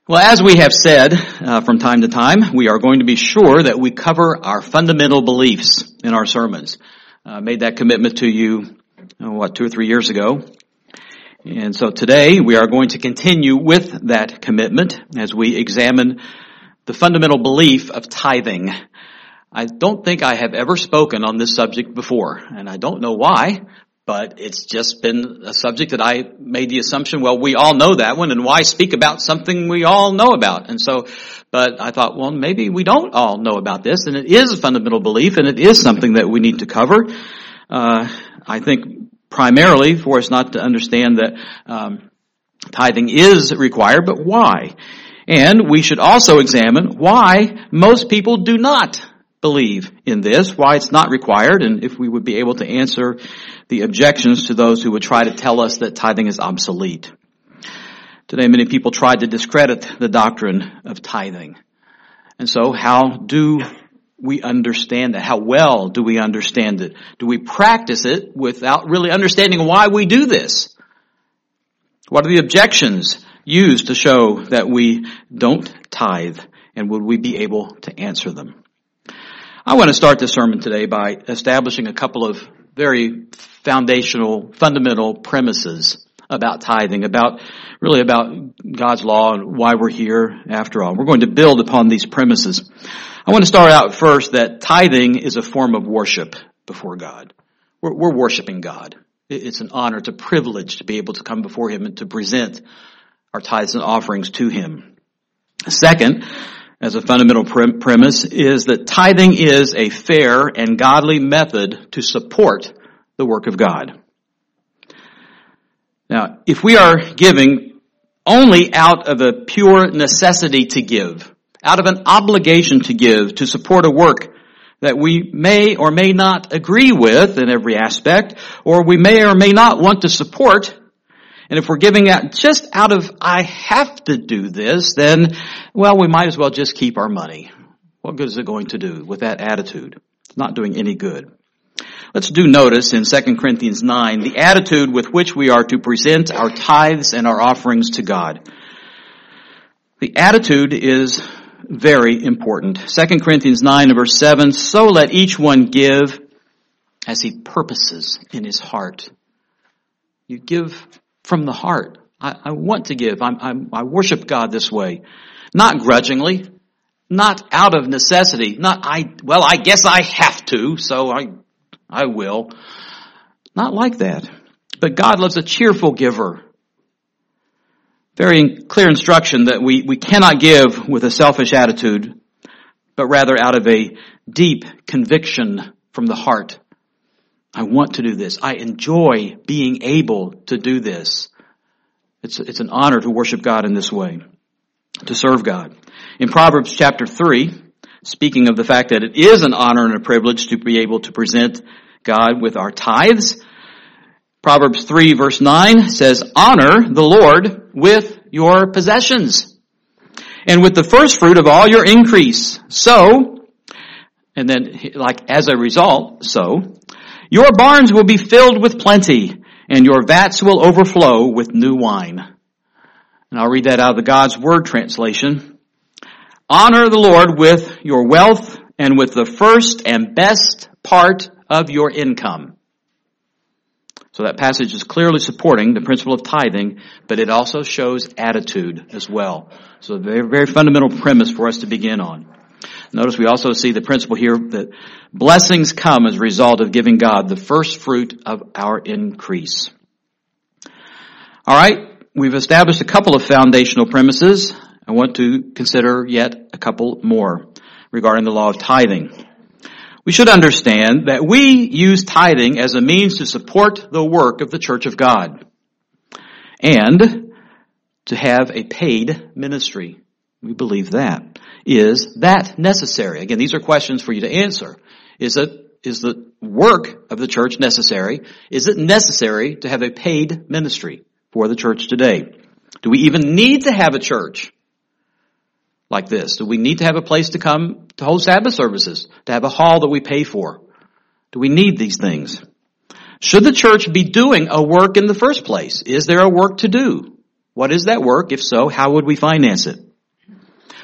Well, as we have said from time to time, we are going to be sure that we cover our fundamental beliefs in our sermons. Made that commitment to you, 2 or 3 years ago. And so today we are going to continue with that commitment as we examine the fundamental belief of tithing. I don't think I have ever spoken on this subject before, and I don't know why, but it's just been a subject that I made the assumption, well, we all know that one, and why speak about something we all know about? And so, but I thought, well, maybe we don't all know about this, and it is a fundamental belief, and it is something that we need to cover. I think primarily for us not to understand that tithing is required, but why? And we should also examine why most people do not believe in this, why it's not required, and if we would be able to answer the objections to those who would try to tell us that tithing is obsolete. Today, many people try to discredit the doctrine of tithing. And so, how do we understand that? How well do we understand it? Do we practice it without really understanding why we do this? What are the objections used to show that we don't tithe? And would we be able to answer them? I want to start this sermon today by establishing a couple of very foundational, fundamental premises about tithing, about God's law and why we're here after all. We're going to build upon these premises. I want to start out first that tithing is a form of worship before God. We're worshiping God. It's an honor, it's a privilege to be able to come before Him and to present our tithes and offerings to Him. Second, as a fundamental premise, is that tithing is a fair and godly method to support the work of God. Now, if we are giving only out of a pure necessity to give, out of an obligation to give, to support a work that we may or may not agree with in every aspect, or we may or may not want to support, and if we're giving out just out of, I have to do this, then, well, we might as well just keep our money. What good is it going to do with that attitude? It's not doing any good. Let's do notice in 2 Corinthians 9, the attitude with which we are to present our tithes and our offerings to God. The attitude is very important. 2 Corinthians 9 verse 7, so let each one give as he purposes in his heart. You give from the heart. I want to give. I worship God this way. Not grudgingly. Not out of necessity. Not, I guess I have to, so I will. Not like that. But God loves a cheerful giver. Very clear instruction that we cannot give with a selfish attitude, but rather out of a deep conviction from the heart. I want to do this. I enjoy being able to do this. It's an honor to worship God in this way, to serve God. In Proverbs chapter 3, speaking of the fact that it is an honor and a privilege to be able to present God with our tithes, Proverbs 3 verse 9 says, honor the Lord with your possessions and with the first fruit of all your increase. So, and then like as a result, so, your barns will be filled with plenty, and your vats will overflow with new wine. And I'll read that out of the God's Word translation. Honor the Lord with your wealth and with the first and best part of your income. So that passage is clearly supporting the principle of tithing, but it also shows attitude as well. So a very, very fundamental premise for us to begin on. Notice we also see the principle here that blessings come as a result of giving God the first fruit of our increase. All right, we've established a couple of foundational premises. I want to consider yet a couple more regarding the law of tithing. We should understand that we use tithing as a means to support the work of the Church of God and to have a paid ministry. We believe that. Is that necessary? Again, these are questions for you to answer. Is the work of the church necessary? Is it necessary to have a paid ministry for the church today? Do we even need to have a church like this? Do we need to have a place to come to hold Sabbath services? To have a hall that we pay for? Do we need these things? Should the church be doing a work in the first place? Is there a work to do? What is that work? If so, how would we finance it?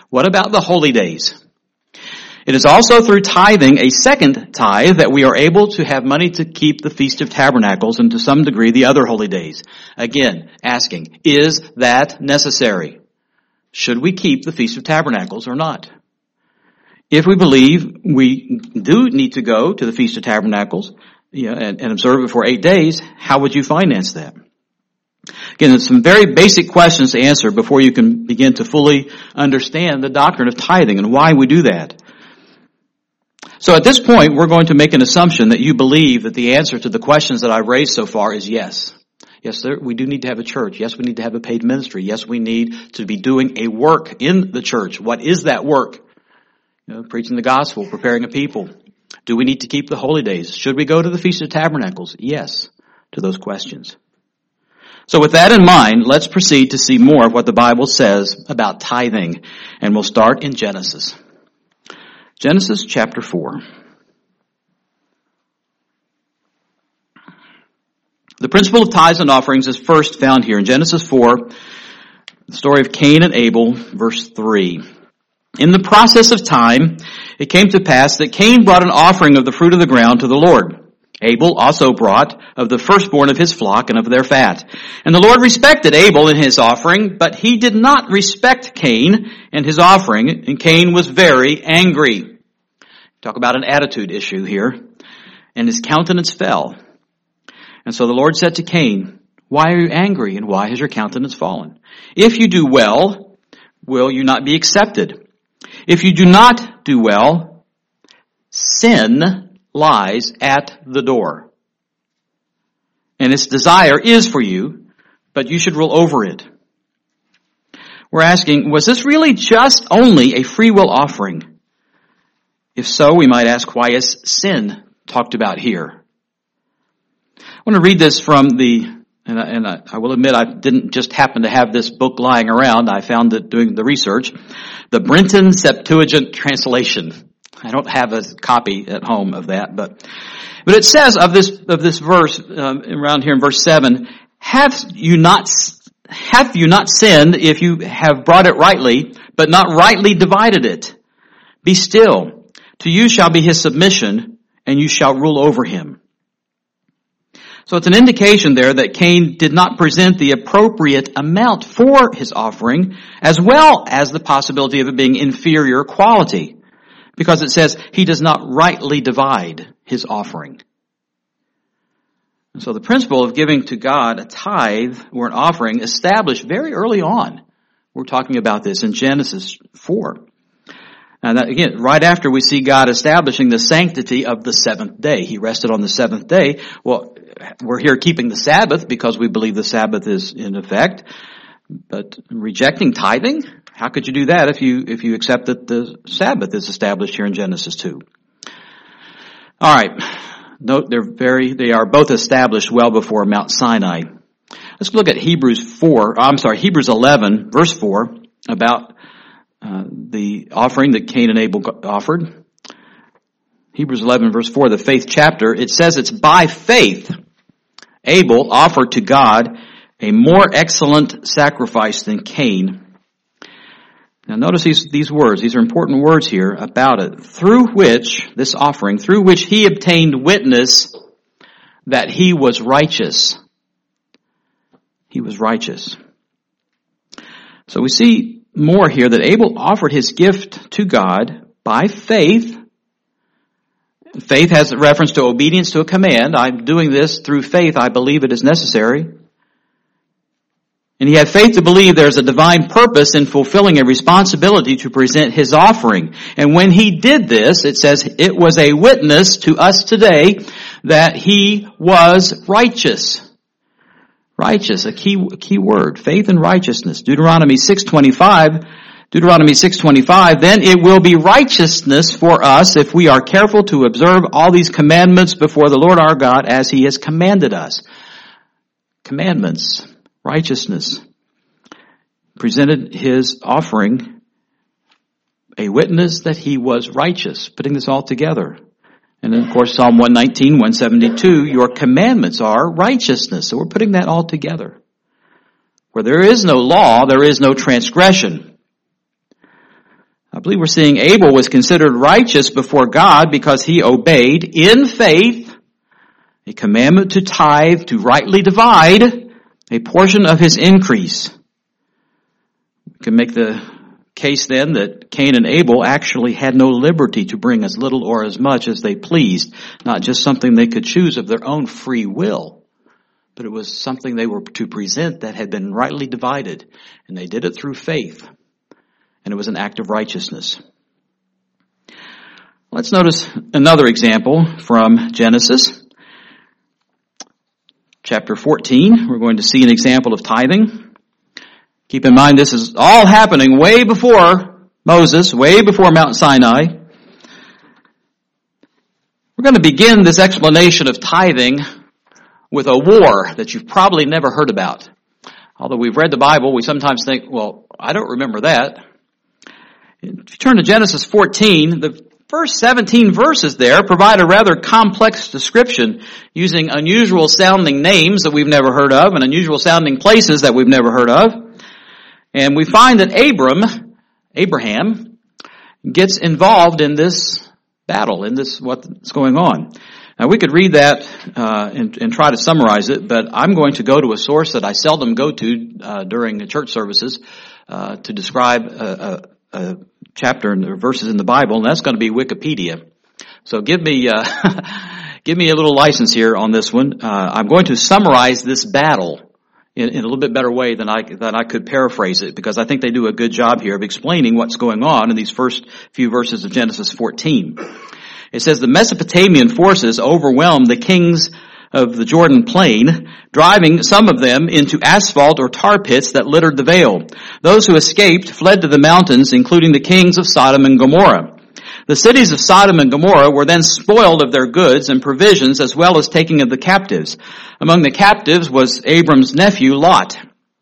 What about the holy days? It is also through tithing, a second tithe, that we are able to have money to keep the Feast of Tabernacles and to some degree the other holy days. Again, asking, is that necessary? Should we keep the Feast of Tabernacles or not? If we believe we do need to go to the Feast of Tabernacles and observe it for 8 days, how would you finance that? Again, there's some very basic questions to answer before you can begin to fully understand the doctrine of tithing and why we do that. So at this point, we're going to make an assumption that you believe that the answer to the questions that I've raised so far is yes. Yes, we do need to have a church. Yes, we need to have a paid ministry. Yes, we need to be doing a work in the church. What is that work? Preaching the gospel, preparing a people. Do we need to keep the holy days? Should we go to the Feast of Tabernacles? Yes, to those questions. So with that in mind, let's proceed to see more of what the Bible says about tithing. And we'll start in Genesis. Genesis chapter 4. The principle of tithes and offerings is first found here in Genesis 4, the story of Cain and Abel, verse 3. In the process of time, it came to pass that Cain brought an offering of the fruit of the ground to the Lord. Abel also brought of the firstborn of his flock and of their fat. And the Lord respected Abel in his offering, but he did not respect Cain and his offering, and Cain was very angry. Talk about an attitude issue here. And his countenance fell. And so the Lord said to Cain, why are you angry, and why has your countenance fallen? If you do well, will you not be accepted? If you do not do well, sin lies at the door. And its desire is for you, but you should rule over it. We're asking, was this really just only a free will offering? If so, we might ask, why is sin talked about here? I want to read this from and I will admit I didn't just happen to have this book lying around. I found it doing the research. The Brenton Septuagint translation. I don't have a copy at home of that, but it says of this verse around here in verse 7, have you not sinned if you have brought it rightly, but not rightly divided it? Be still. To you shall be his submission, and you shall rule over him. So it's an indication there that Cain did not present the appropriate amount for his offering, as well as the possibility of it being inferior quality, because it says he does not rightly divide his offering. And so the principle of giving to God a tithe or an offering established very early on. We're talking about this in Genesis 4. And that, again, right after we see God establishing the sanctity of the seventh day. He rested on the seventh day. Well, we're here keeping the Sabbath because we believe the Sabbath is in effect. But rejecting tithing? How could you do that if you accept that the Sabbath is established here in Genesis 2? All right. Note they are both established well before Mount Sinai. Let's look at Hebrews 11, verse 4, about the offering that Cain and Abel offered. Hebrews 11, verse 4, the faith chapter, it says it's by faith Abel offered to God a more excellent sacrifice than Cain. Now notice these words. These are important words here about it. Through which he obtained witness that he was righteous. He was righteous. So we see more here that Abel offered his gift to God by faith. Faith has a reference to obedience to a command. I'm doing this through faith. I believe it is necessary. And he had faith to believe there's a divine purpose in fulfilling a responsibility to present his offering. And when he did this, it says it was a witness to us today that he was righteous. Righteous, a key word. Faith and righteousness. Deuteronomy 6:25, then it will be righteousness for us if we are careful to observe all these commandments before the Lord our God as he has commanded us. Commandments. Righteousness. Presented his offering, a witness that he was righteous. Putting this all together. And then, of course, Psalm 119, 172, your commandments are righteousness. So we're putting that all together. Where there is no law, there is no transgression. I believe we're seeing Abel was considered righteous before God because he obeyed in faith a commandment to tithe, to rightly divide a portion of his increase. We can make the case then that Cain and Abel actually had no liberty to bring as little or as much as they pleased, not just something they could choose of their own free will, but it was something they were to present that had been rightly divided, and they did it through faith, and it was an act of righteousness. Let's notice another example from Genesis. Chapter 14, we're going to see an example of tithing. Keep in mind, this is all happening way before Moses, way before Mount Sinai. We're going to begin this explanation of tithing with a war that you've probably never heard about. Although we've read the Bible, we sometimes think, well, I don't remember that. If you turn to Genesis 14, the first 17 verses there provide a rather complex description using unusual sounding names that we've never heard of and unusual sounding places that we've never heard of. And we find that Abraham, gets involved in this battle, in this what's going on. Now we could read that and try to summarize it, but I'm going to go to a source that I seldom go to during the church services to describe a chapter and verses in the Bible, and that's going to be Wikipedia. So give me a little license here on this one. I'm going to summarize this battle in a little bit better way than I could paraphrase it, because I think they do a good job here of explaining what's going on in these first few verses of Genesis 14. It says the Mesopotamian forces overwhelmed the kings of the Jordan plain, driving some of them into asphalt or tar pits that littered the vale. Those who escaped fled to the mountains, including the kings of Sodom and Gomorrah. The cities of Sodom and Gomorrah were then spoiled of their goods and provisions, as well as taking of the captives. Among the captives was Abram's nephew, Lot.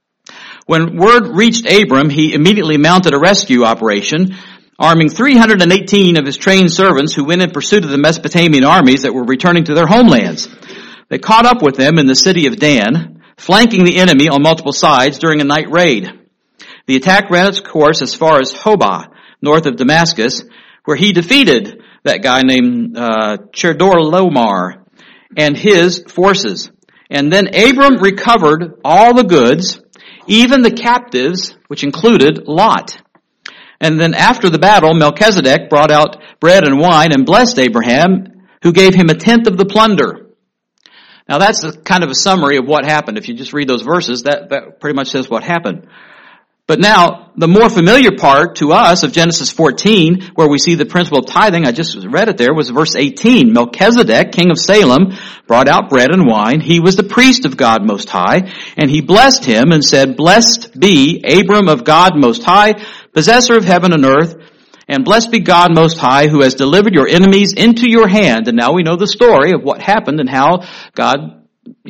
When word reached Abram, he immediately mounted a rescue operation, arming 318 of his trained servants who went in pursuit of the Mesopotamian armies that were returning to their homelands. They caught up with them in the city of Dan, flanking the enemy on multiple sides during a night raid. The attack ran its course as far as Hobah, north of Damascus, where he defeated that guy named Chedorlaomer and his forces. And then Abram recovered all the goods, even the captives, which included Lot. And then after the battle, Melchizedek brought out bread and wine and blessed Abraham, who gave him a tenth of the plunder. Now that's kind of a summary of what happened. If you just read those verses, that pretty much says what happened. But now, the more familiar part to us of Genesis 14, where we see the principle of tithing, I just read it there, was verse 18. Melchizedek, king of Salem, brought out bread and wine. He was the priest of God Most High, and he blessed him and said, "Blessed be Abram of God Most High, possessor of heaven and earth, and blessed be God Most High, who has delivered your enemies into your hand." And now we know the story of what happened and how God,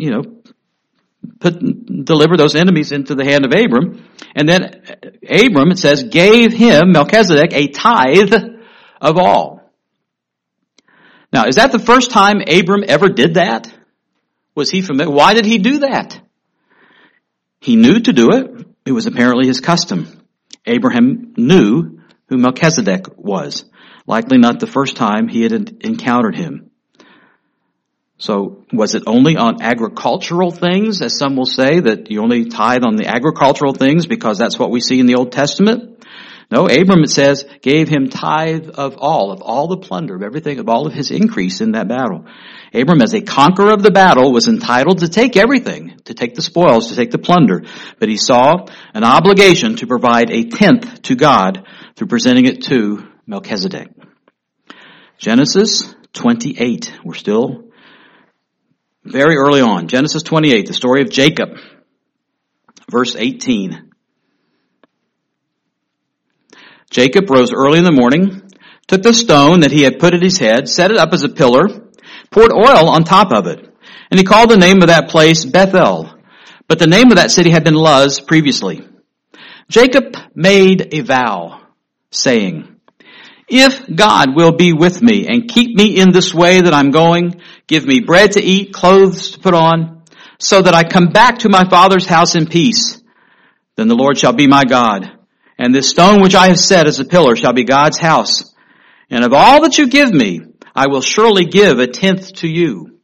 deliver those enemies into the hand of Abram. And then Abram, it says, gave him, Melchizedek, a tithe of all. Now, is that the first time Abram ever did that? Was he familiar? Why did he do that? He knew to do it. It was apparently his custom. Abraham knew who Melchizedek was. Likely not the first time he had encountered him. So was it only on agricultural things, as some will say, that you only tithe on the agricultural things because that's what we see in the Old Testament? No, Abram, it says, gave him tithe of all the plunder, of everything, of all of his increase in that battle. Abram, as a conqueror of the battle, was entitled to take everything, to take the spoils, to take the plunder. But he saw an obligation to provide a tenth to God through presenting it to Melchizedek. Genesis 28. We're still very early on. Genesis 28, the story of Jacob. Verse 18. Jacob rose early in the morning, took the stone that he had put at his head, set it up as a pillar, poured oil on top of it, and he called the name of that place Bethel. But the name of that city had been Luz previously. Jacob made a vow, saying, "If God will be with me and keep me in this way that I'm going, give me bread to eat, clothes to put on, so that I come back to my father's house in peace, then the Lord shall be my God, And this stone which I have set as a pillar shall be God's house. And of all that you give me, I will surely give 1/10 to you.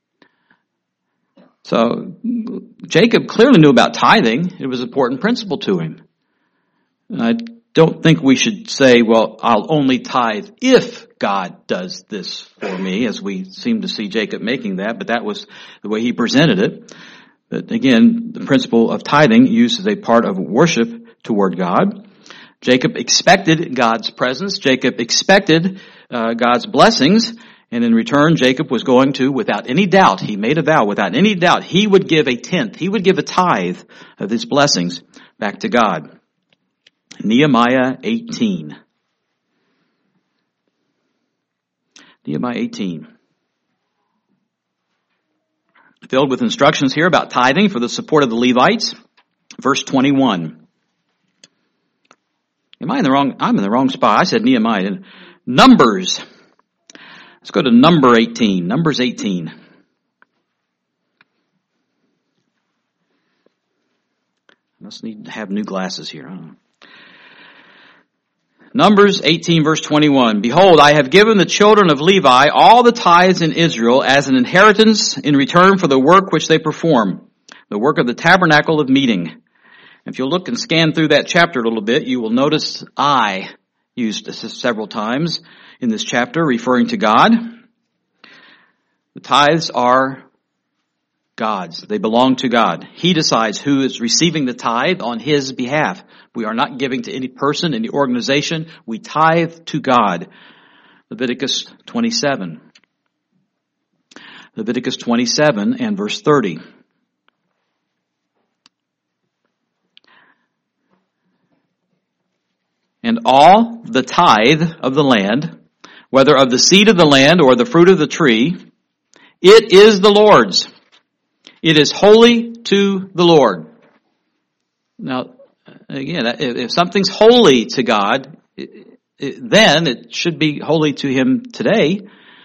So Jacob clearly knew about tithing. It was an important principle to him. I don't think we should say, well, I'll only tithe if God does this for me, as we seem to see Jacob making that, but that was the way he presented it. But again, the principle of tithing used as a part of worship toward God. Jacob expected God's presence. Jacob expected God's blessings. And in return, Jacob was going to, without any doubt, he made a vow, without any doubt, he would give 1/10. He would give a tithe of his blessings back to God. Nehemiah 18. Nehemiah 18. Filled with instructions here about tithing for the support of the Levites. Verse 21. I'm in the wrong spot. I said Nehemiah. Numbers. Let's go to number 18. Numbers 18. I must need to have new glasses here. Numbers 18 verse 21. Behold, I have given the children of Levi all the tithes in Israel as an inheritance in return for the work which they perform, the work of the tabernacle of meeting. If you'll look and scan through that chapter a little bit, you will notice I used several times in this chapter referring to God. The tithes are God's. They belong to God. He decides who is receiving the tithe on His behalf. We are not giving to any person, any organization. We tithe to God. Leviticus 27. Leviticus 27 and verse 30. And all the tithe of the land, whether of the seed of the land or the fruit of the tree, it is the Lord's. It is holy to the Lord. Now, again, if something's holy to God, then it should be holy to Him today.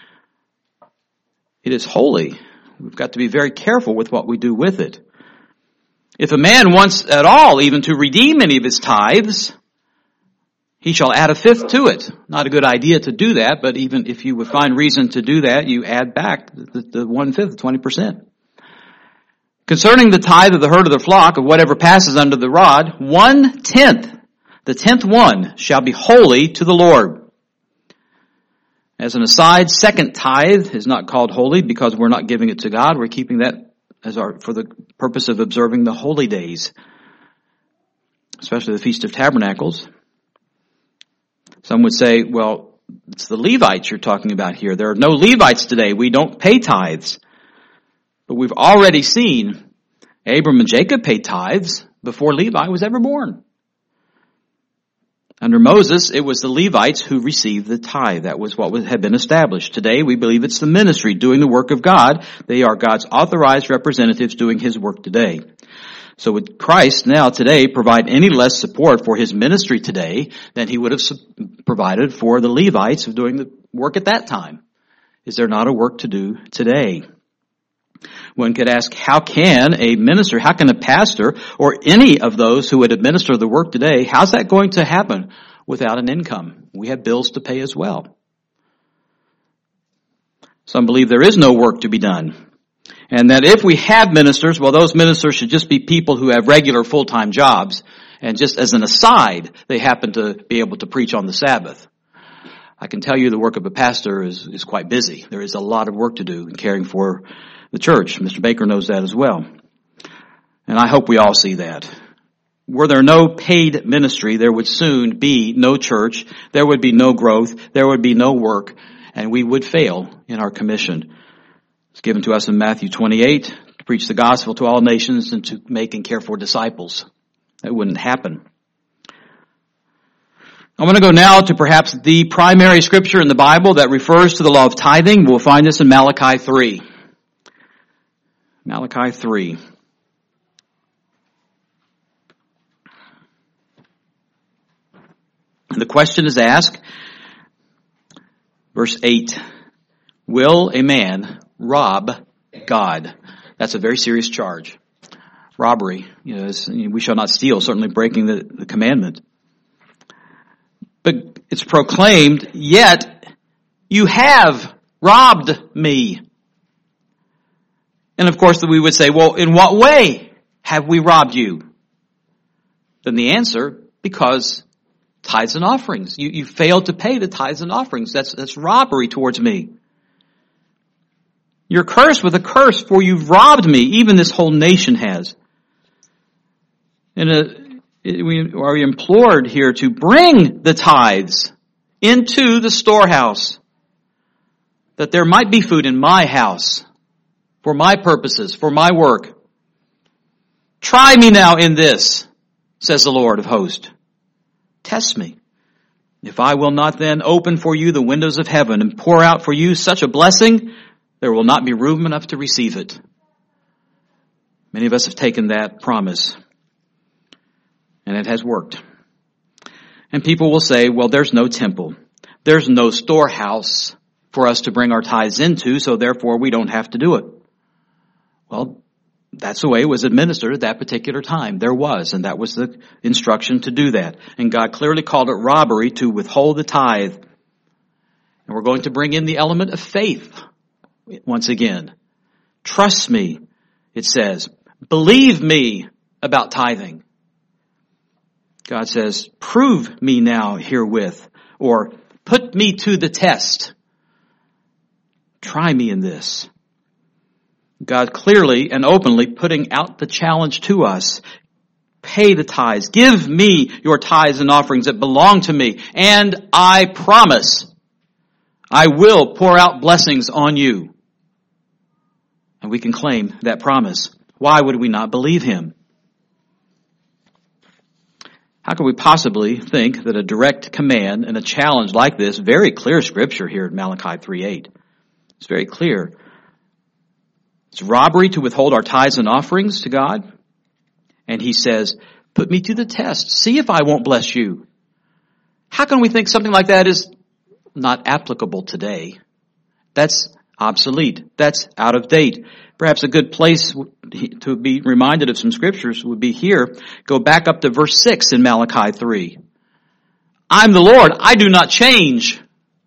It is holy. We've got to be very careful with what we do with it. If a man wants at all even to redeem any of his tithes, he shall add 1/5 to it. Not a good idea to do that, but even if you would find reason to do that, you add back the 1/5, 20%. Concerning the tithe of the herd of the flock, of whatever passes under the rod, 1/10, the 10th one, shall be holy to the Lord. As an aside, second tithe is not called holy because we're not giving it to God. We're keeping that for the purpose of observing the holy days, especially the Feast of Tabernacles. Some would say, well, it's the Levites you're talking about here. There are no Levites today. We don't pay tithes. But we've already seen Abram and Jacob pay tithes before Levi was ever born. Under Moses, it was the Levites who received the tithe. That was what had been established. Today, we believe it's the ministry doing the work of God. They are God's authorized representatives doing His work today. So would Christ now today provide any less support for His ministry today than He would have provided for the Levites of doing the work at that time? Is there not a work to do today? One could ask, how can a pastor, or any of those who would administer the work today, how's that going to happen without an income? We have bills to pay as well. Some believe there is no work to be done. And that if we have ministers, well, those ministers should just be people who have regular full-time jobs. And just as an aside, they happen to be able to preach on the Sabbath. I can tell you the work of a pastor is quite busy. There is a lot of work to do in caring for the church. Mr. Baker knows that as well. And I hope we all see that. Were there no paid ministry, there would soon be no church. There would be no growth. There would be no work. And we would fail in our commission. It's given to us in Matthew 28 to preach the gospel to all nations and to make and care for disciples. That wouldn't happen. I want to go now to perhaps the primary scripture in the Bible that refers to the law of tithing. We'll find this in Malachi 3. Malachi 3. And the question is asked, verse 8, will a man rob God? That's a very serious charge. Robbery, we shall not steal, certainly breaking the commandment. But it's proclaimed, yet you have robbed me. And of course we would say, well, in what way have we robbed you? Then the answer, because tithes and offerings. You failed to pay the tithes and offerings. That's robbery towards me. You're cursed with a curse, for you've robbed me, even this whole nation has. And we are implored here to bring the tithes into the storehouse, that there might be food in my house, for my purposes, for my work. Try me now in this, says the Lord of hosts. Test me. If I will not then open for you the windows of heaven and pour out for you such a blessing, there will not be room enough to receive it. Many of us have taken that promise, and it has worked. And people will say, well, there's no temple. There's no storehouse for us to bring our tithes into, so therefore we don't have to do it. Well, that's the way it was administered at that particular time. There was, and that was the instruction to do that. And God clearly called it robbery to withhold the tithe. And we're going to bring in the element of faith once again. Trust me, it says. Believe me about tithing. God says, prove me now herewith, or put me to the test. Try me in this. God clearly and openly putting out the challenge to us. Pay the tithes. Give me your tithes and offerings that belong to me. And I promise I will pour out blessings on you. And we can claim that promise. Why would we not believe him? How could we possibly think that a direct command and a challenge like this, very clear scripture here in Malachi 3:8. It's very clear. It's robbery to withhold our tithes and offerings to God. And he says, put me to the test. See if I won't bless you. How can we think something like that is not applicable today? That's obsolete. That's out of date. Perhaps a good place to be reminded of some scriptures would be here. Go back up to verse 6 in Malachi 3. I'm the Lord. I do not change.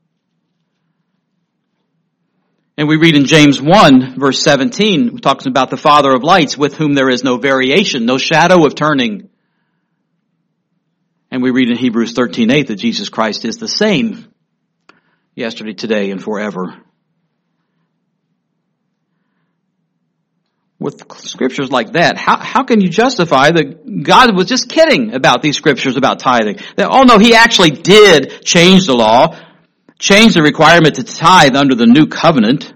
And we read in James 1, verse 17, talks about the Father of lights, with whom there is no variation, no shadow of turning. And we read in Hebrews 13:8 that Jesus Christ is the same yesterday, today, and forever. With scriptures like that, how can you justify that God was just kidding about these scriptures about tithing? That, oh no, he actually did change the law, change the requirement to tithe under the new covenant.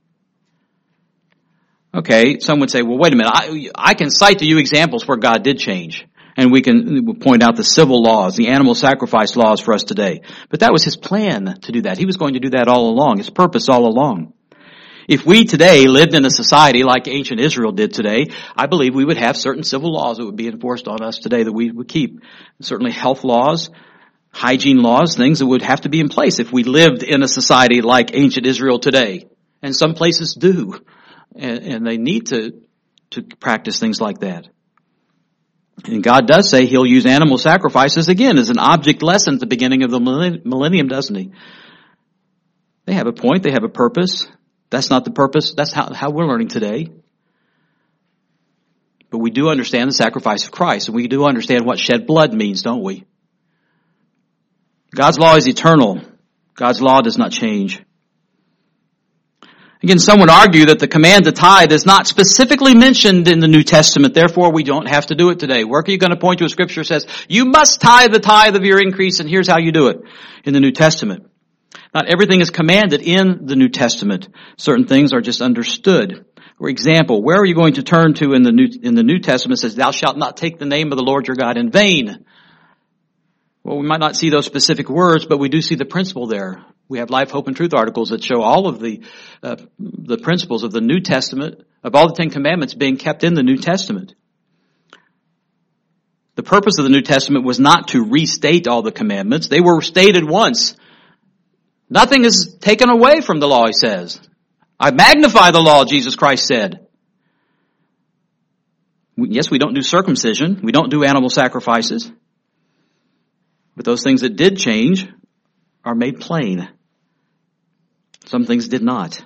Okay, some would say, well, wait a minute, I can cite to you examples where God did change. And we can point out the civil laws, the animal sacrifice laws for us today. But that was his plan to do that. He was going to do that all along, his purpose all along. If we today lived in a society like ancient Israel did today, I believe we would have certain civil laws that would be enforced on us today that we would keep. Certainly health laws, hygiene laws, things that would have to be in place if we lived in a society like ancient Israel today. And some places do. And they need to practice things like that. And God does say he'll use animal sacrifices again as an object lesson at the beginning of the millennium, doesn't he? They have a point, they have a purpose. That's not the purpose. That's how we're learning today. But we do understand the sacrifice of Christ, and we do understand what shed blood means, don't we? God's law is eternal. God's law does not change. Again, some would argue that the command to tithe is not specifically mentioned in the New Testament, therefore we don't have to do it today. Where are you going to point to a scripture that says, you must tithe the tithe of your increase, and here's how you do it in the New Testament? Not everything is commanded in the New Testament. Certain things are just understood. For example, where are you going to turn to in the New Testament? It says, thou shalt not take the name of the Lord your God in vain. Well, we might not see those specific words, but we do see the principle there. We have Life, Hope, and Truth articles that show all of the principles of the New Testament, of all the Ten Commandments being kept in the New Testament. The purpose of the New Testament was not to restate all the commandments. They were stated once. Nothing is taken away from the law, he says. I magnify the law, Jesus Christ said. Yes, we don't do circumcision. We don't do animal sacrifices. But those things that did change are made plain. Some things did not.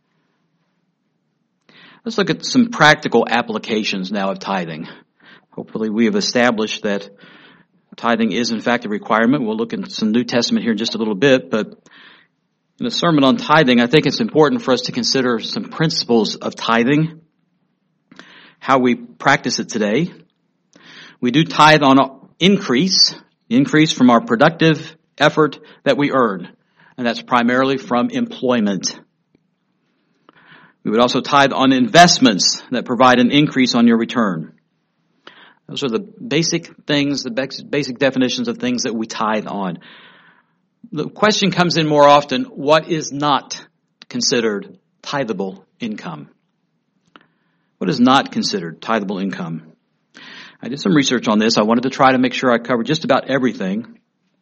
Let's look at some practical applications now of tithing. Hopefully we have established that tithing is in fact a requirement. We'll look at some New Testament here in just a little bit, but in a sermon on tithing, I think it's important for us to consider some principles of tithing, how we practice it today. We do tithe on increase from our productive effort that we earn, and that's primarily from employment. We would also tithe on investments that provide an increase on your return. Those are the basic things, the basic definitions of things that we tithe on. The question comes in more often, what is not considered tithable income? What is not considered tithable income? I did some research on this. I wanted to try to make sure I covered just about everything.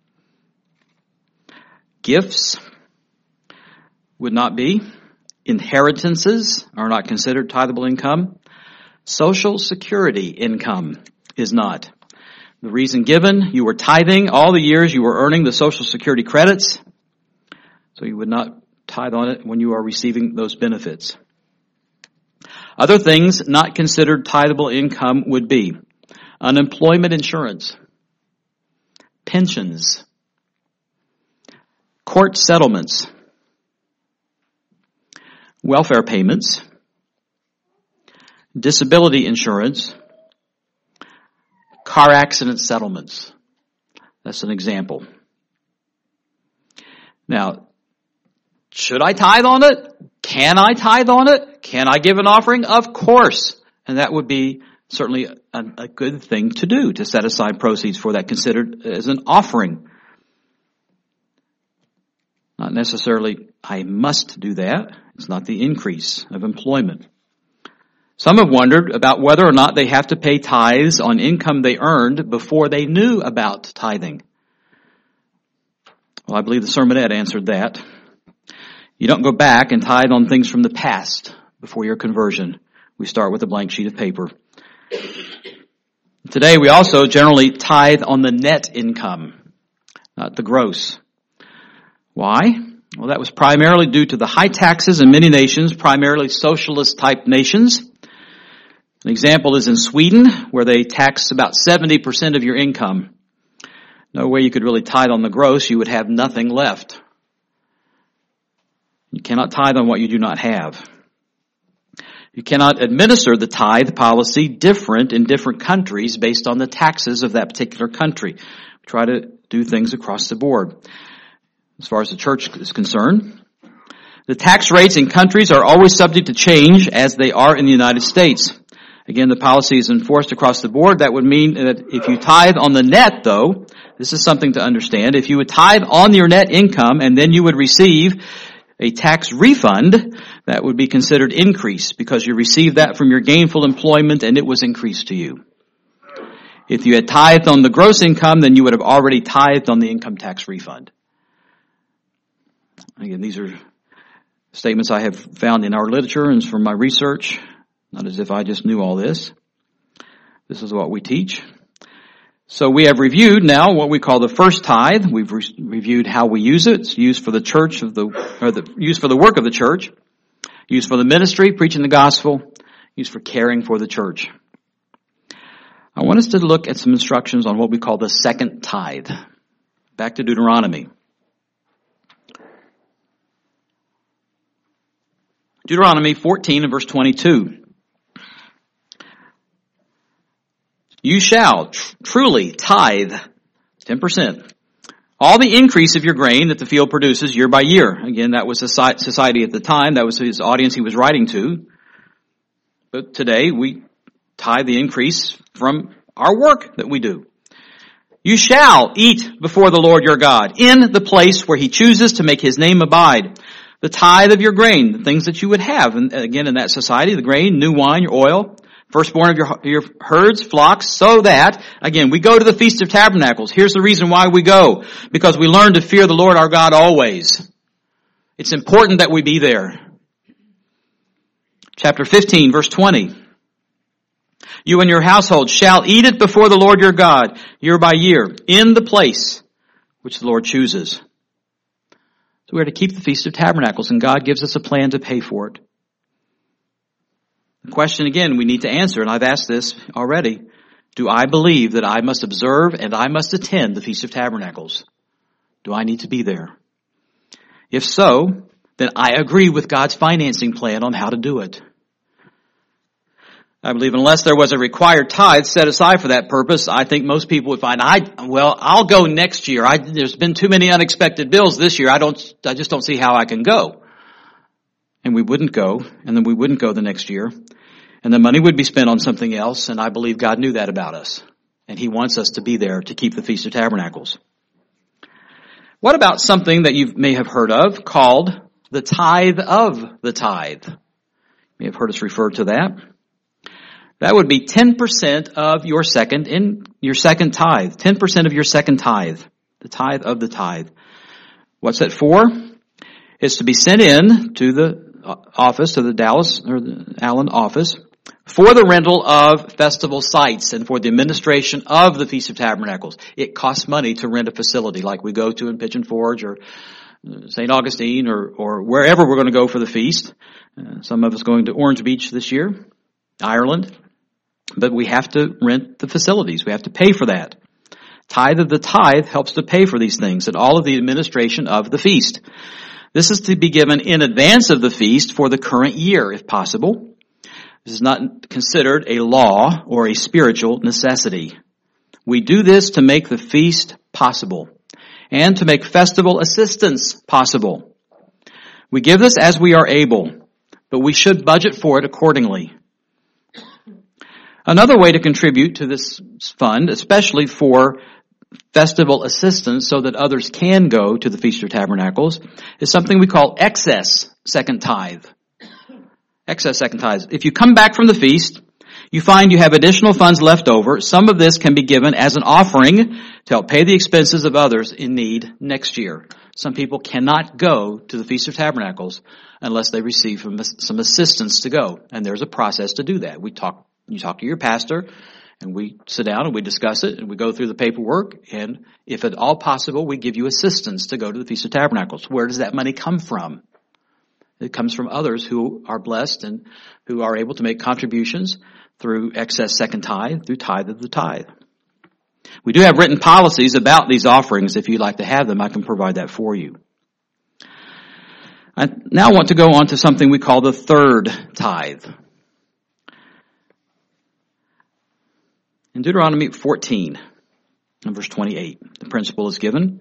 Gifts would not be. Inheritances are not considered tithable income. Social Security income is not. The reason given, you were tithing all the years you were earning the Social Security credits, so you would not tithe on it when you are receiving those benefits. Other things not considered tithable income would be unemployment insurance, pensions, court settlements, welfare payments, disability insurance, car accident settlements. That's an example. Now, should I tithe on it? Can I tithe on it? Can I give an offering? Of course. And that would be certainly a good thing to do, to set aside proceeds for that, considered as an offering. Not necessarily, I must do that. It's not the increase of employment. Some have wondered about whether or not they have to pay tithes on income they earned before they knew about tithing. Well, I believe the sermonette answered that. You don't go back and tithe on things from the past before your conversion. We start with a blank sheet of paper. Today we also generally tithe on the net income, not the gross. Why? Well, that was primarily due to the high taxes in many nations, primarily socialist type nations. An example is in Sweden, where they tax about 70% of your income. No way you could really tithe on the gross. You would have nothing left. You cannot tithe on what you do not have. You cannot administer the tithe policy different in different countries based on the taxes of that particular country. We try to do things across the board. As far as the church is concerned, the tax rates in countries are always subject to change as they are in the United States. Again, the policy is enforced across the board. That would mean that if you tithe on the net, though, this is something to understand. If you would tithe on your net income and then you would receive a tax refund, that would be considered increase because you received that from your gainful employment and it was increased to you. If you had tithed on the gross income, then you would have already tithed on the income tax refund. Again, these are statements I have found in our literature and from my research. Not as if I just knew all this. This is what we teach. So we have reviewed now what we call the first tithe. We've reviewed how we use it. It's used for the church used for the work of the church, used for the ministry, preaching the gospel, used for caring for the church. I want us to look at some instructions on what we call the second tithe. Back to Deuteronomy. Deuteronomy 14 and verse 22. You shall truly tithe 10%. All the increase of your grain that the field produces year by year. Again, that was the society at the time. That was his audience he was writing to. But today we tithe the increase from our work that we do. You shall eat before the Lord your God in the place where he chooses to make his name abide. The tithe of your grain, the things that you would have. And again, in that society, the grain, new wine, your oil, firstborn of your herds, flocks, so that, again, we go to the Feast of Tabernacles. Here's the reason why we go. Because we learn to fear the Lord our God always. It's important that we be there. Chapter 15, verse 20. You and your household shall eat it before the Lord your God, year by year, in the place which the Lord chooses. So we are to keep the Feast of Tabernacles, and God gives us a plan to pay for it. The question again we need to answer, and I've asked this already, do I believe that I must observe and I must attend the Feast of Tabernacles? Do I need to be there? If so, then I agree with God's financing plan on how to do it. I believe unless there was a required tithe set aside for that purpose, I think most people would find, I'll go next year. There's been too many unexpected bills this year. I just don't see how I can go. And we wouldn't go, and then we wouldn't go the next year. And the money would be spent on something else, and I believe God knew that about us. And He wants us to be there to keep the Feast of Tabernacles. What about something that you may have heard of called the tithe of the tithe? You may have heard us refer to that. That would be 10% of your second tithe. 10% of your second tithe. The tithe of the tithe. What's that for? It's to be sent in to the office, to the Dallas or the Allen office, for the rental of festival sites and for the administration of the Feast of Tabernacles. It costs money to rent a facility like we go to in Pigeon Forge or St. Augustine or wherever we're going to go for the feast. Some of us going to Orange Beach this year, Ireland. But we have to rent the facilities. We have to pay for that. Tithe of the tithe helps to pay for these things and all of the administration of the feast. This is to be given in advance of the feast for the current year, if possible. This is not considered a law or a spiritual necessity. We do this to make the feast possible and to make festival assistance possible. We give this as we are able, but we should budget for it accordingly. Another way to contribute to this fund, especially for festival assistance so that others can go to the Feast of Tabernacles, is something we call excess second tithe. Excess second tithe. If you come back from the feast, you find you have additional funds left over. Some of this can be given as an offering to help pay the expenses of others in need next year. Some people cannot go to the Feast of Tabernacles unless they receive some assistance to go. And there's a process to do that. You talk to your pastor, and we sit down and we discuss it, and we go through the paperwork, and if at all possible, we give you assistance to go to the Feast of Tabernacles. Where does that money come from? It comes from others who are blessed and who are able to make contributions through excess second tithe, through tithe of the tithe. We do have written policies about these offerings. If you'd like to have them, I can provide that for you. I now want to go on to something we call the third tithe. In Deuteronomy 14, and verse 28, the principle is given.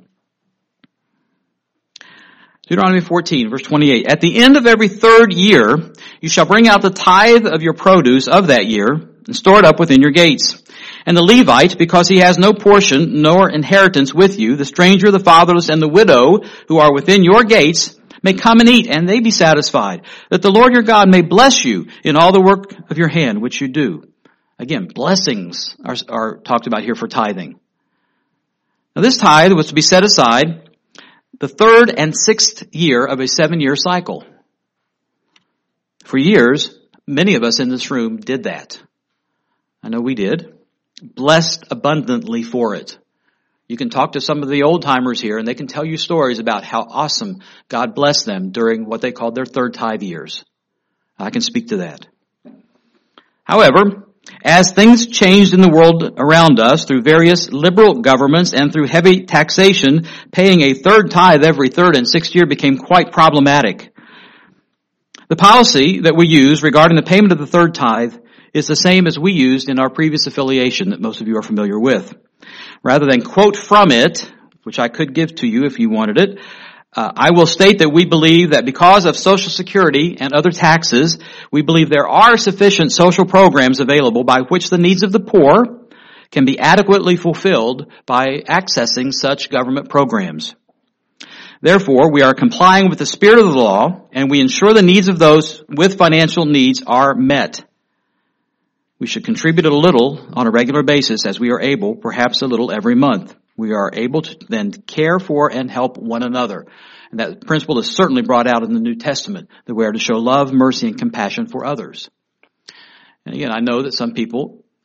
Deuteronomy 14, verse 28. At the end of every third year, you shall bring out the tithe of your produce of that year and store it up within your gates. And the Levite, because he has no portion nor inheritance with you, the stranger, the fatherless, and the widow who are within your gates, may come and eat, and they be satisfied, that the Lord your God may bless you in all the work of your hand which you do. Again, blessings are talked about here for tithing. Now this tithe was to be set aside the third and sixth year of a 7-year cycle. For years, many of us in this room did that. I know we did. Blessed abundantly for it. You can talk to some of the old timers here and they can tell you stories about how awesome God blessed them during what they called their third tithe years. I can speak to that. However, as things changed in the world around us through various liberal governments and through heavy taxation, paying a third tithe every third and sixth year became quite problematic. The policy that we use regarding the payment of the third tithe is the same as we used in our previous affiliation that most of you are familiar with. Rather than quote from it, which I could give to you if you wanted it, I will state that we believe that because of Social Security and other taxes, we believe there are sufficient social programs available by which the needs of the poor can be adequately fulfilled by accessing such government programs. Therefore, we are complying with the spirit of the law, and we ensure the needs of those with financial needs are met. We should contribute a little on a regular basis as we are able, perhaps a little every month. We are able to then care for and help one another. And that principle is certainly brought out in the New Testament, that we are to show love, mercy, and compassion for others. And again, I know that some people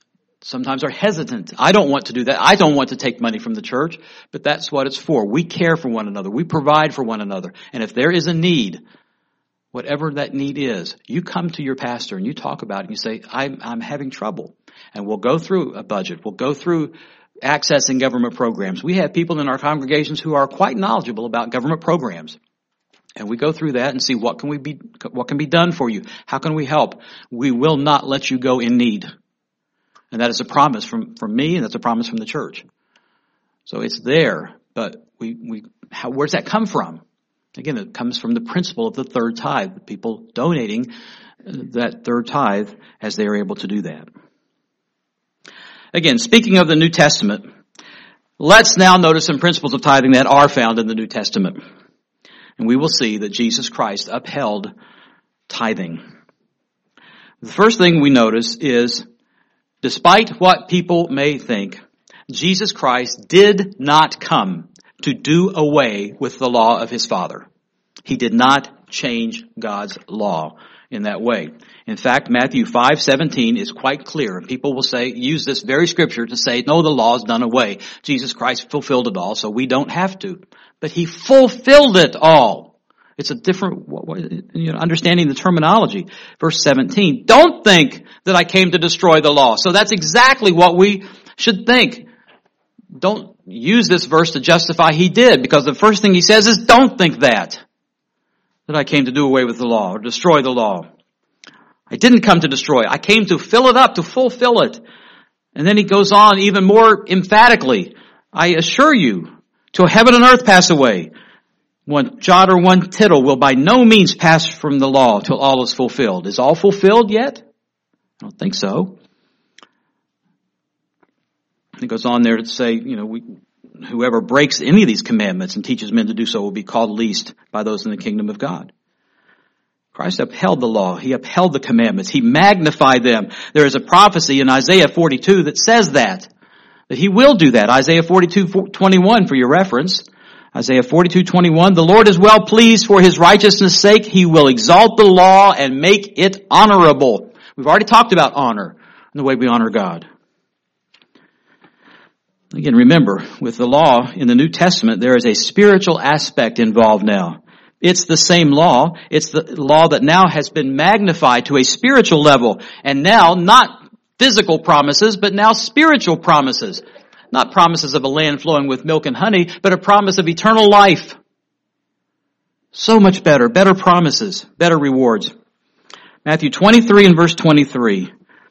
sometimes are hesitant. I don't want to do that. I don't want to take money from the church, but that's what it's for. We care for one another. We provide for one another. And if there is a need, whatever that need is, you come to your pastor and you talk about it and you say, I'm having trouble. And we'll go through a budget. We'll go through accessing government programs. We have people in our congregations who are quite knowledgeable about government programs. And we go through that and see what can be done for you? How can we help? We will not let you go in need. And that is a promise from me, and that's a promise from the church. So it's there, but where's that come from? Again, it comes from the principle of the third tithe, people donating that third tithe as they are able to do that. Again, speaking of the New Testament, let's now notice some principles of tithing that are found in the New Testament. And we will see that Jesus Christ upheld tithing. The first thing we notice is, despite what people may think, Jesus Christ did not come to do away with the law of his Father. He did not change God's law in that way. In fact, Matthew 5:17 is quite clear. People will use this very scripture to say, no, the law is done away. Jesus Christ fulfilled it all, so we don't have to. But he fulfilled it all. It's a different, understanding the terminology. Verse 17, don't think that I came to destroy the law. So that's exactly what we should think. Don't use this verse to justify he did, because the first thing he says is, don't think that I came to do away with the law or destroy the law. I didn't come to destroy. I came to fill it up, to fulfill it. And then he goes on even more emphatically. I assure you, till heaven and earth pass away, one jot or one tittle will by no means pass from the law till all is fulfilled. Is all fulfilled yet? I don't think so. It goes on there to say, whoever breaks any of these commandments and teaches men to do so will be called least by those in the kingdom of God. Christ upheld the law. He upheld the commandments. He magnified them. There is a prophecy in Isaiah 42 that says that he will do that. Isaiah 42:21 for your reference. Isaiah 42:21, the Lord is well pleased for his righteousness' sake. He will exalt the law and make it honorable. We've already talked about honor and the way we honor God. Again, remember, with the law in the New Testament, there is a spiritual aspect involved now. It's the same law. It's the law that now has been magnified to a spiritual level. And now, not physical promises, but now spiritual promises. Not promises of a land flowing with milk and honey, but a promise of eternal life. So much better promises, better rewards. Matthew 23 and verse 23.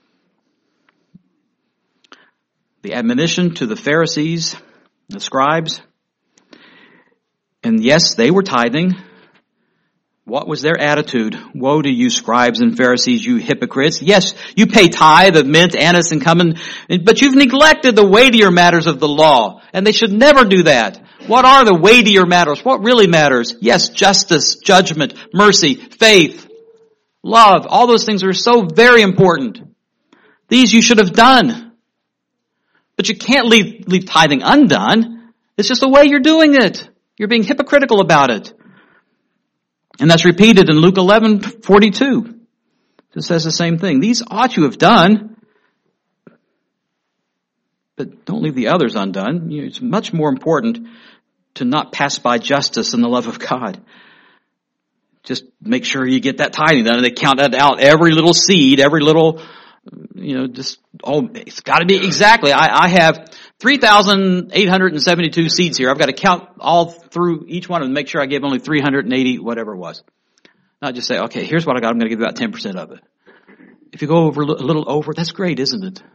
The admonition to the Pharisees, the scribes. And yes, they were tithing. What was their attitude? Woe to you, scribes and Pharisees, you hypocrites. Yes, you pay tithe of mint, anise, and cumin, but you've neglected the weightier matters of the law. And they should never do that. What are the weightier matters? What really matters? Yes, justice, judgment, mercy, faith, love. All those things are so very important. These you should have done. But you can't leave tithing undone. It's just the way you're doing it. You're being hypocritical about it. And that's repeated in Luke 11:42. It says the same thing. These ought you have done, but don't leave the others undone. It's much more important to not pass by justice and the love of God. Just make sure you get that tithing done, and they count that out. Every little seed, every little, it's got to be exactly. I have 3,872 seeds here. I've got to count all through each one and make sure I give only 380, whatever it was. Not just say, okay, here's what I got. I'm going to give about 10% of it. If you go over a little over, that's great, isn't it?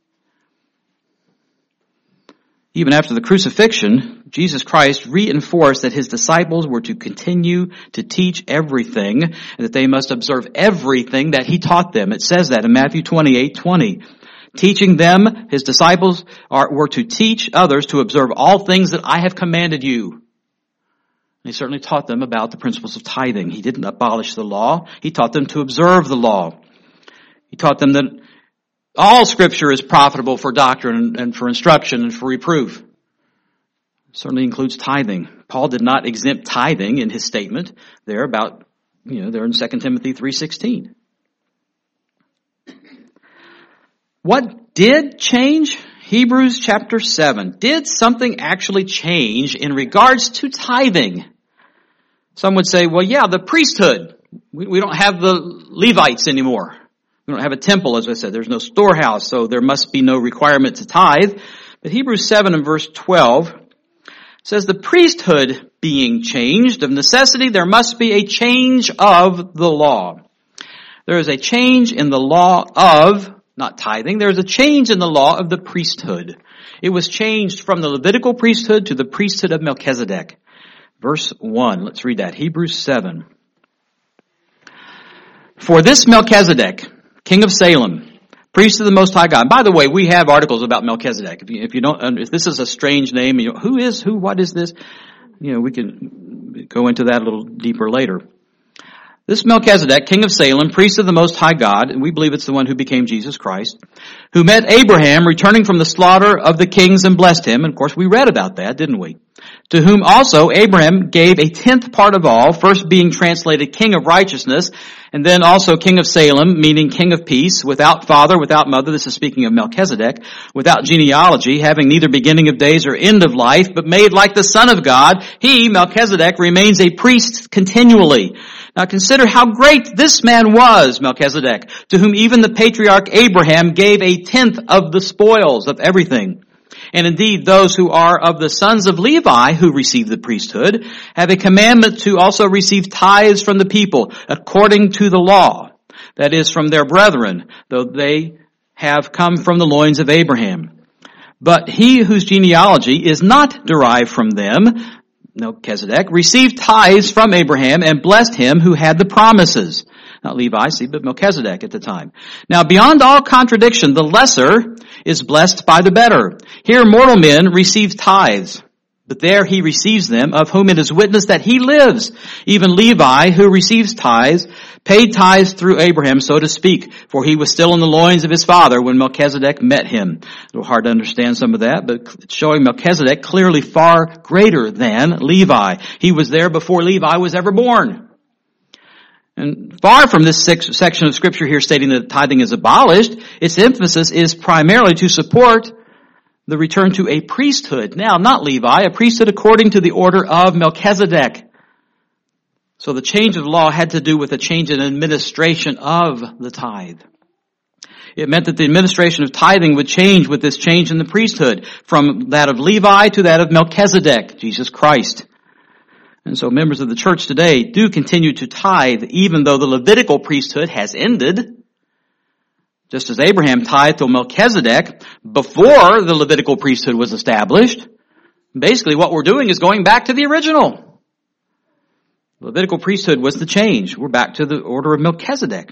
Even after the crucifixion, Jesus Christ reinforced that his disciples were to continue to teach everything and that they must observe everything that he taught them. It says that in Matthew 28:20. Teaching them, his disciples were to teach others to observe all things that I have commanded you. And he certainly taught them about the principles of tithing. He didn't abolish the law. He taught them to observe the law. He taught them that all Scripture is profitable for doctrine and for instruction and for reproof. It certainly includes tithing. Paul did not exempt tithing in his statement there about, there in 2 Timothy 3:16. What did change? Hebrews chapter 7. Did something actually change in regards to tithing? Some would say, well, yeah, the priesthood. We don't have the Levites anymore. We don't have a temple, as I said. There's no storehouse, so there must be no requirement to tithe. But Hebrews 7 and verse 12 says, the priesthood being changed, of necessity there must be a change of the law. There is a change in the law of, not tithing, there is a change in the law of the priesthood. It was changed from the Levitical priesthood to the priesthood of Melchizedek. Verse 1, let's read that. Hebrews 7. For this Melchizedek, king of Salem, priest of the Most High God. By the way, we have articles about Melchizedek. If this is a strange name, what is this? We can go into that a little deeper later. This Melchizedek, king of Salem, priest of the Most High God, and we believe it's the one who became Jesus Christ, who met Abraham returning from the slaughter of the kings and blessed him. And of course, we read about that, didn't we? To whom also Abraham gave a 10th part of all, first being translated king of righteousness, and then also king of Salem, meaning king of peace, without father, without mother. This is speaking of Melchizedek, without genealogy, having neither beginning of days or end of life, but made like the Son of God. He, Melchizedek, remains a priest continually. Now consider how great this man was, Melchizedek, to whom even the patriarch Abraham gave a 10th of the spoils of everything. And indeed, those who are of the sons of Levi who receive the priesthood have a commandment to also receive tithes from the people according to the law, that is, from their brethren, though they have come from the loins of Abraham. But he whose genealogy is not derived from them, Melchizedek, received tithes from Abraham and blessed him who had the promises. Not Levi, but Melchizedek at the time. Now, beyond all contradiction, the lesser is blessed by the better. Here mortal men receive tithes, but there he receives them, of whom it is witnessed that he lives. Even Levi, who receives tithes, paid tithes through Abraham, so to speak, for he was still in the loins of his father when Melchizedek met him. A little hard to understand some of that, but it's showing Melchizedek clearly far greater than Levi. He was there before Levi was ever born. And far from this section of Scripture here stating that tithing is abolished, its emphasis is primarily to support the return to a priesthood. Now, not Levi, a priesthood according to the order of Melchizedek. So the change of law had to do with a change in administration of the tithe. It meant that the administration of tithing would change with this change in the priesthood from that of Levi to that of Melchizedek, Jesus Christ. And so members of the church today do continue to tithe even though the Levitical priesthood has ended. Just as Abraham tithed to Melchizedek before the Levitical priesthood was established. Basically what we're doing is going back to the original. The Levitical priesthood was the change. We're back to the order of Melchizedek.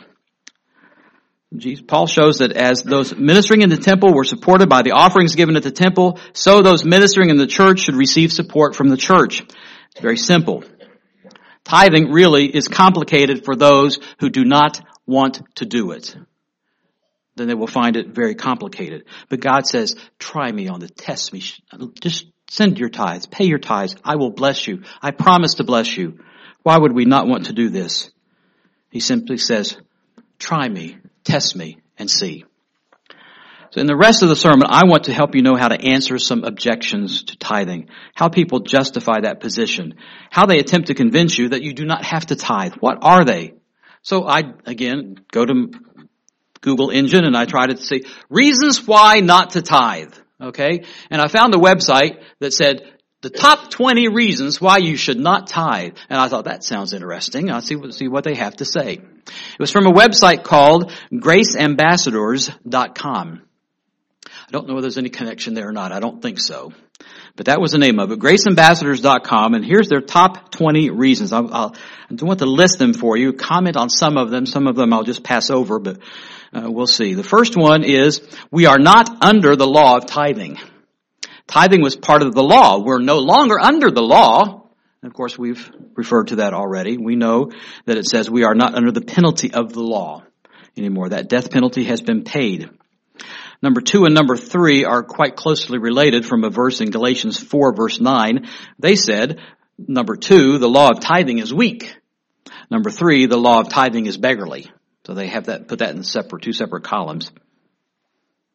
Paul shows that as those ministering in the temple were supported by the offerings given at the temple, so those ministering in the church should receive support from the church. It's very simple. Tithing really is complicated for those who do not want to do it. Then they will find it very complicated. But God says, try me on it, test me. Just send your tithes, pay your tithes. I will bless you. I promise to bless you. Why would we not want to do this? He simply says, try me, test me, and see. So in the rest of the sermon, I want to help you know how to answer some objections to tithing, how people justify that position, how they attempt to convince you that you do not have to tithe. What are they? So I, again, go to Google engine and I try to see reasons why not to tithe. Okay? And I found a website that said the top 20 reasons why you should not tithe. And I thought that sounds interesting. I'll see what they have to say. It was from a website called graceambassadors.com. I don't know whether there's any connection there or not. I don't think so. But that was the name of it, graceambassadors.com. And here's their top 20 reasons. I want to list them for you, comment on some of them. Some of them I'll just pass over, but we'll see. The first one is, we are not under the law of tithing. Tithing was part of the law. We're no longer under the law. And of course, we've referred to that already. We know that it says we are not under the penalty of the law anymore. That death penalty has been paid. Number 2 and number 3 are quite closely related from a verse in Galatians 4 verse 9. They said, number 2, the law of tithing is weak. Number 3, the law of tithing is beggarly. So they have that, put that in two separate columns.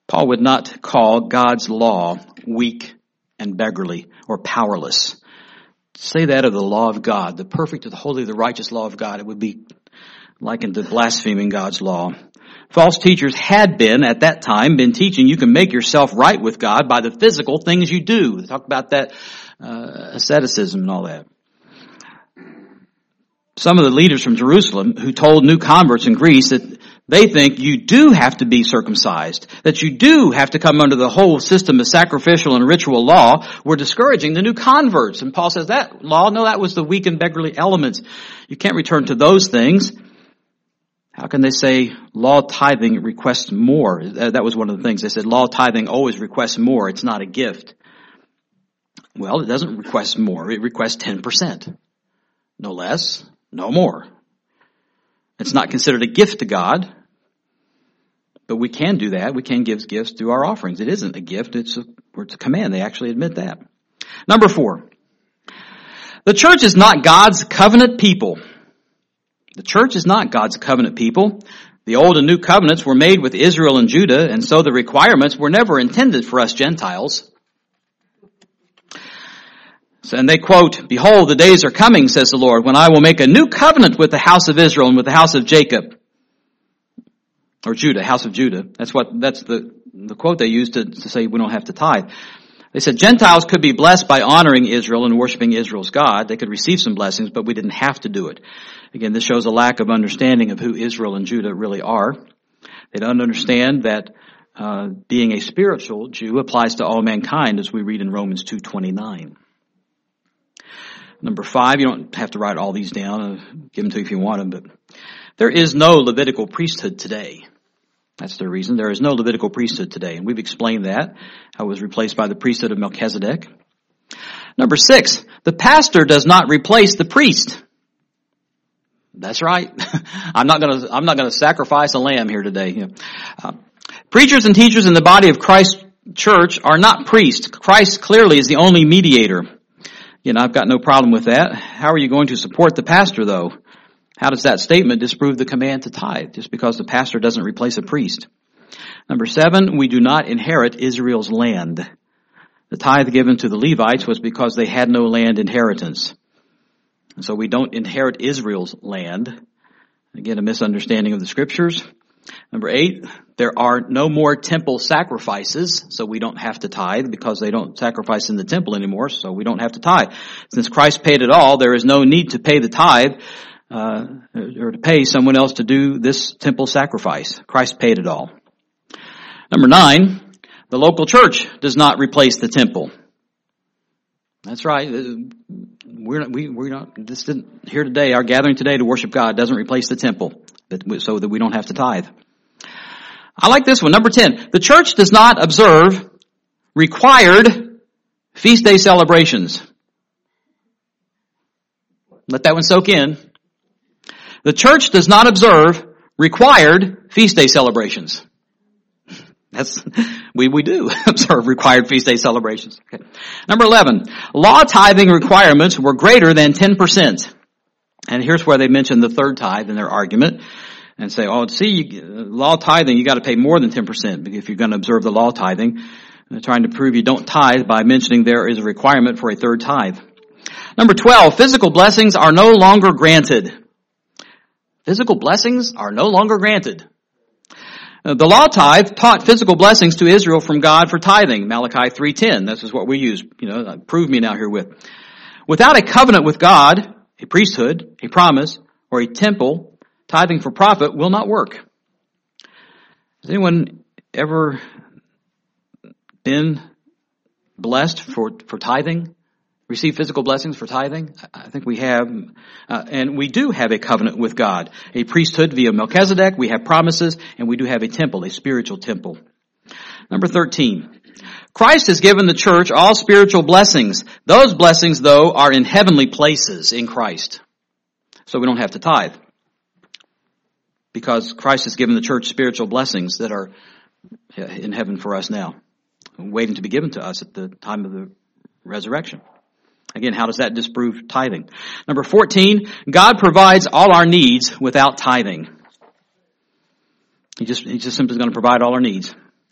Paul would not call God's law weak and beggarly or powerless. To say that of the law of God, the perfect, the holy, the righteous law of God, it would be likened to blaspheming God's law. False teachers had at that time, been teaching you can make yourself right with God by the physical things you do. They talk about that asceticism and all that. Some of the leaders from Jerusalem who told new converts in Greece that they think you do have to be circumcised, that you do have to come under the whole system of sacrificial and ritual law, were discouraging the new converts. And Paul says that law, no, that was the weak and beggarly elements. You can't return to those things. How can they say law tithing requests more? That was one of the things. They said law tithing always requests more. It's not a gift. Well, it doesn't request more. It requests 10%. No less, no more. It's not considered a gift to God, but we can do that. We can give gifts through our offerings. It isn't a gift. It's a command. They actually admit that. Number 4. The church is not God's covenant people. The church is not God's covenant people. The old and new covenants were made with Israel and Judah, and so the requirements were never intended for us Gentiles. And they quote, "Behold, the days are coming, says the Lord, when I will make a new covenant with the house of Israel and with the house of Jacob." Or Judah, house of Judah. That's the quote they used to say we don't have to tithe. They said Gentiles could be blessed by honoring Israel and worshiping Israel's God. They could receive some blessings, but we didn't have to do it. Again, this shows a lack of understanding of who Israel and Judah really are. They don't understand that being a spiritual Jew applies to all mankind, as we read in Romans 2:29. Number 5, you don't have to write all these down. I'll give them to you if you want them, but there is no Levitical priesthood today. That's the reason. There is no Levitical priesthood today, and we've explained that, how it was replaced by the priesthood of Melchizedek. Number 6, the pastor does not replace the priest. That's right. I'm not gonna sacrifice a lamb here today. Preachers and teachers in the body of Christ's church are not priests. Christ clearly is the only mediator. I've got no problem with that. How are you going to support the pastor, though? How does that statement disprove the command to tithe, just because the pastor doesn't replace a priest? Number 7, we do not inherit Israel's land. The tithe given to the Levites was because they had no land inheritance. And so we don't inherit Israel's land. Again, a misunderstanding of the scriptures. Number 8, there are no more temple sacrifices, so we don't have to tithe because they don't sacrifice in the temple anymore, so we don't have to tithe. Since Christ paid it all, there is no need to pay the tithe or to pay someone else to do this temple sacrifice. Christ paid it all. Number 9, the local church does not replace the temple. That's right. We're not here today. Our gathering today to worship God doesn't replace the temple, so that we don't have to tithe. I like this one. Number 10. The church does not observe required feast day celebrations. Let that one soak in. The church does not observe required feast day celebrations. We do observe required feast day celebrations. Okay. Number 11. Law tithing requirements were greater than 10%. And here's where they mention the third tithe in their argument and say, law tithing, you got to pay more than 10% if you're going to observe the law tithing. They're trying to prove you don't tithe by mentioning there is a requirement for a third tithe. Number 12, physical blessings are no longer granted. Physical blessings are no longer granted. The law tithe taught physical blessings to Israel from God for tithing. Malachi 3:10. This is what we use. Prove me now herewith. Without a covenant with God, a priesthood, a promise, or a temple, tithing for profit will not work. Has anyone ever been blessed for tithing? Received physical blessings for tithing? I think we have. And we do have a covenant with God. A priesthood via Melchizedek. We have promises. And we do have a temple, a spiritual temple. Number 13. Christ has given the church all spiritual blessings. Those blessings, though, are in heavenly places in Christ. So we don't have to tithe. Because Christ has given the church spiritual blessings that are in heaven for us now, waiting to be given to us at the time of the resurrection. Again, how does that disprove tithing? Number 14, God provides all our needs without tithing. He just simply is going to provide all our needs.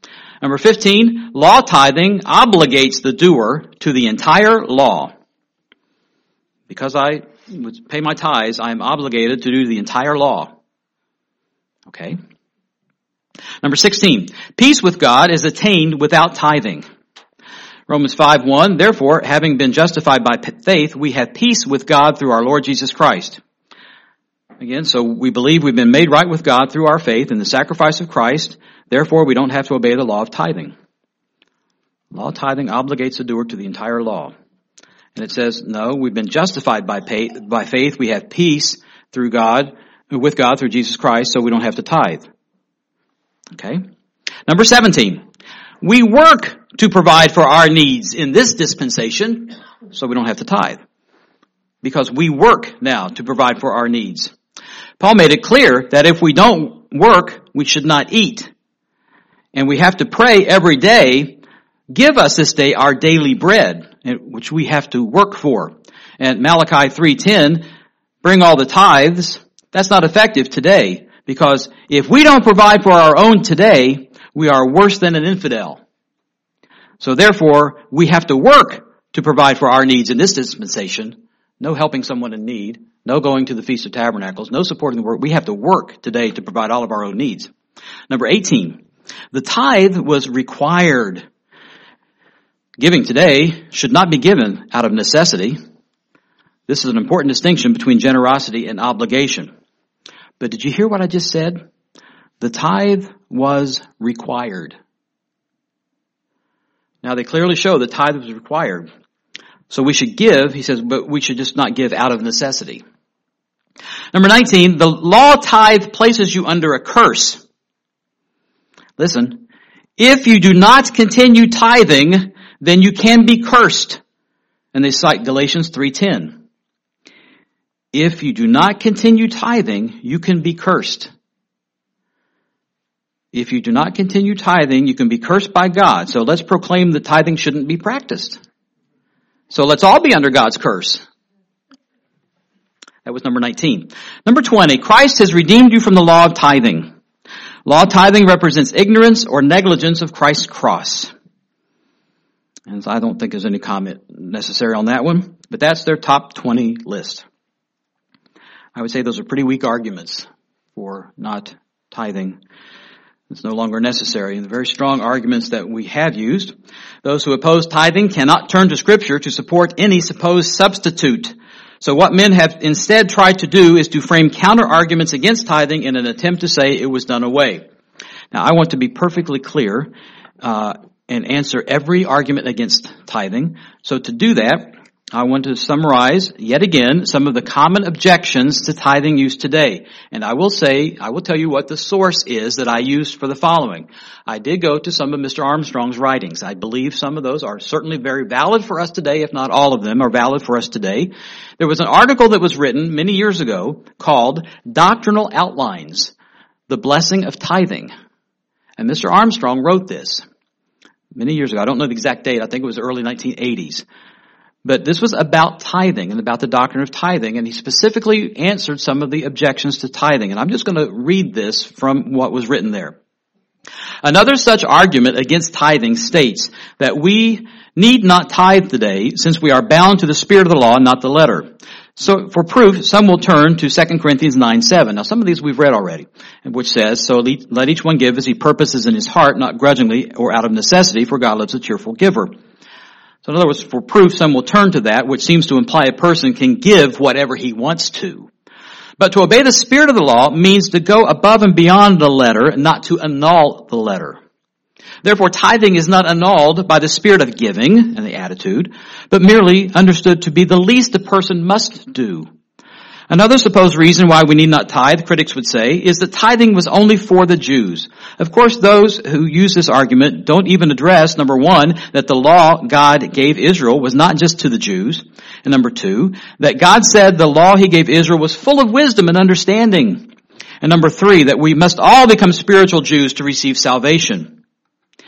Number 15, law tithing obligates the doer to the entire law. Because I would pay my tithes, I am obligated to do the entire law. Okay. Number 16, peace with God is attained without tithing. Romans 5:1, therefore, having been justified by faith, we have peace with God through our Lord Jesus Christ. Again, so we believe we've been made right with God through our faith in the sacrifice of Christ. Therefore, we don't have to obey the law of tithing. Law of tithing obligates the doer to the entire law. And it says, no, we've been justified by faith. We have peace with God through Jesus Christ, so we don't have to tithe. Okay. Number 17, we work to provide for our needs in this dispensation, so we don't have to tithe. Because we work now to provide for our needs. Paul made it clear that if we don't work, we should not eat. And we have to pray every day, give us this day our daily bread, which we have to work for. And Malachi 3:10, bring all the tithes. That's not effective today, because if we don't provide for our own today, we are worse than an infidel. So therefore, we have to work to provide for our needs in this dispensation. No helping someone in need. No going to the Feast of Tabernacles. No supporting the work. We have to work today to provide all of our own needs. Number 18, the tithe was required. Giving today should not be given out of necessity. This is an important distinction between generosity and obligation. But did you hear what I just said? The tithe was required. Now they clearly show the tithe was required. So we should give, he says, but we should just not give out of necessity. Number 19, the law tithe places you under a curse. Listen, if you do not continue tithing, then you can be cursed. And they cite Galatians 3:10. If you do not continue tithing, you can be cursed. If you do not continue tithing, you can be cursed by God. So let's proclaim that tithing shouldn't be practiced. So let's all be under God's curse. That was number 19. Number 20, Christ has redeemed you from the law of tithing. Law of tithing represents ignorance or negligence of Christ's cross. And I don't think there's any comment necessary on that one, but that's their top 20 list. I would say those are pretty weak arguments for not tithing. It's no longer necessary. And the very strong arguments that we have used, those who oppose tithing cannot turn to Scripture to support any supposed substitute. So what men have instead tried to do is to frame counter arguments against tithing in an attempt to say it was done away. Now I want to be perfectly clear and answer every argument against tithing. So to do that, I want to summarize yet again some of the common objections to tithing used today. And I will tell you what the source is that I used for the following. I did go to some of Mr. Armstrong's writings. I believe some of those are certainly very valid for us today, if not all of them are valid for us today. There was an article that was written many years ago called Doctrinal Outlines, The Blessing of Tithing. And Mr. Armstrong wrote this many years ago. I don't know the exact date. I think it was the early 1980s. But this was about tithing and about the doctrine of tithing, and he specifically answered some of the objections to tithing. And I'm just going to read this from what was written there. Another such argument against tithing states that we need not tithe today since we are bound to the spirit of the law, not the letter. So for proof, some will turn to 2 Corinthians 9:7. Now some of these we've read already, which says, so let each one give as he purposes in his heart, not grudgingly or out of necessity, for God loves a cheerful giver. So in other words, for proof, some will turn to that, which seems to imply a person can give whatever he wants to. But to obey the spirit of the law means to go above and beyond the letter, not to annul the letter. Therefore, tithing is not annulled by the spirit of giving and the attitude, but merely understood to be the least a person must do. Another supposed reason why we need not tithe, critics would say, is that tithing was only for the Jews. Of course, those who use this argument don't even address, number one, that the law God gave Israel was not just to the Jews. And number two, that God said the law he gave Israel was full of wisdom and understanding. And number three, that we must all become spiritual Jews to receive salvation.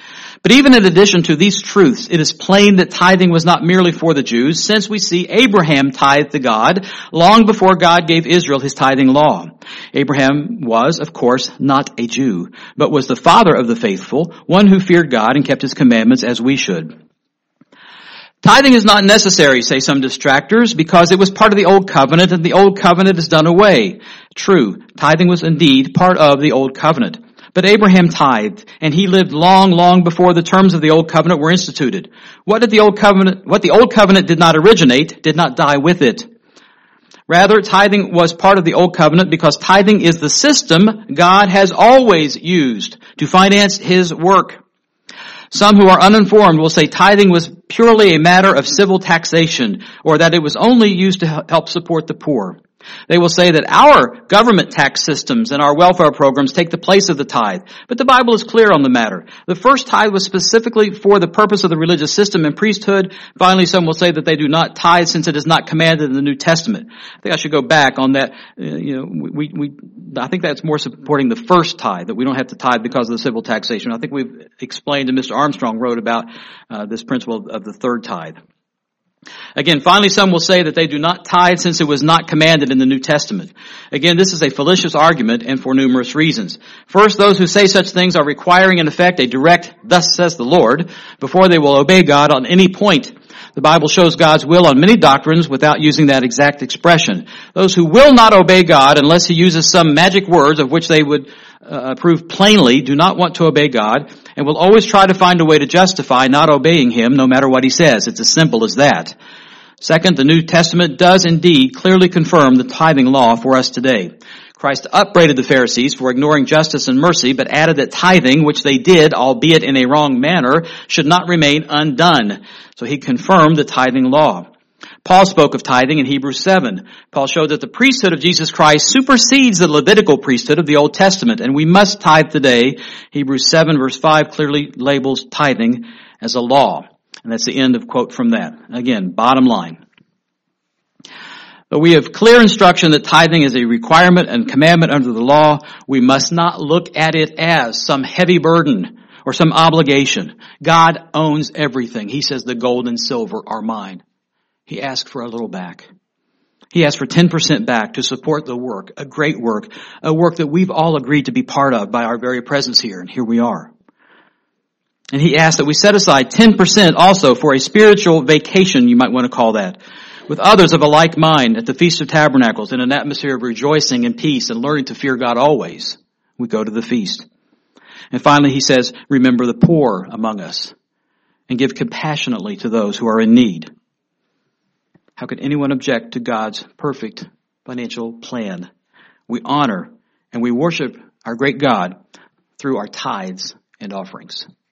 But even in addition to these truths, it is plain that tithing was not merely for the Jews, since we see Abraham tithed to God long before God gave Israel his tithing law. Abraham was, of course, not a Jew, but was the father of the faithful, one who feared God and kept his commandments as we should. Tithing is not necessary, say some detractors, because it was part of the Old Covenant and the Old Covenant is done away. True, tithing was indeed part of the Old Covenant. But Abraham tithed, and he lived long, long before the terms of the Old Covenant were instituted. What the Old Covenant did not originate, did not die with it. Rather, tithing was part of the Old Covenant because tithing is the system God has always used to finance his work. Some who are uninformed will say tithing was purely a matter of civil taxation, or that it was only used to help support the poor. They will say that our government tax systems and our welfare programs take the place of the tithe. But the Bible is clear on the matter. The first tithe was specifically for the purpose of the religious system and priesthood. Finally, some will say that they do not tithe since it is not commanded in the New Testament. I think I should go back on that. I think that's more supporting the first tithe, that we don't have to tithe because of the civil taxation. I think we've explained, and Mr. Armstrong wrote about this principle of the third tithe. Again, finally, some will say that they do not tithe since it was not commanded in the New Testament. Again, this is a fallacious argument and for numerous reasons. First, those who say such things are requiring in effect a direct, thus says the Lord, before they will obey God on any point. The Bible shows God's will on many doctrines without using that exact expression. Those who will not obey God unless he uses some magic words of which they would prove plainly do not want to obey God and will always try to find a way to justify not obeying him no matter what he says. It's as simple as that. Second, the New Testament does indeed clearly confirm the tithing law for us today. Christ upbraided the Pharisees for ignoring justice and mercy, but added that tithing, which they did, albeit in a wrong manner, should not remain undone. So he confirmed the tithing law. Paul spoke of tithing in Hebrews 7. Paul showed that the priesthood of Jesus Christ supersedes the Levitical priesthood of the Old Testament, and we must tithe today. Hebrews 7 verse 5 clearly labels tithing as a law. And that's the end of quote from that. Again, bottom line. But we have clear instruction that tithing is a requirement and commandment under the law. We must not look at it as some heavy burden or some obligation. God owns everything. He says the gold and silver are mine. He asked for a little back. He asked for 10% back to support the work, a great work, a work that we've all agreed to be part of by our very presence here, and here we are. And he asked that we set aside 10% also for a spiritual vacation, you might want to call that, with others of a like mind at the Feast of Tabernacles in an atmosphere of rejoicing and peace and learning to fear God always. We go to the feast. And finally, he says, remember the poor among us and give compassionately to those who are in need. How could anyone object to God's perfect financial plan? We honor and we worship our great God through our tithes and offerings.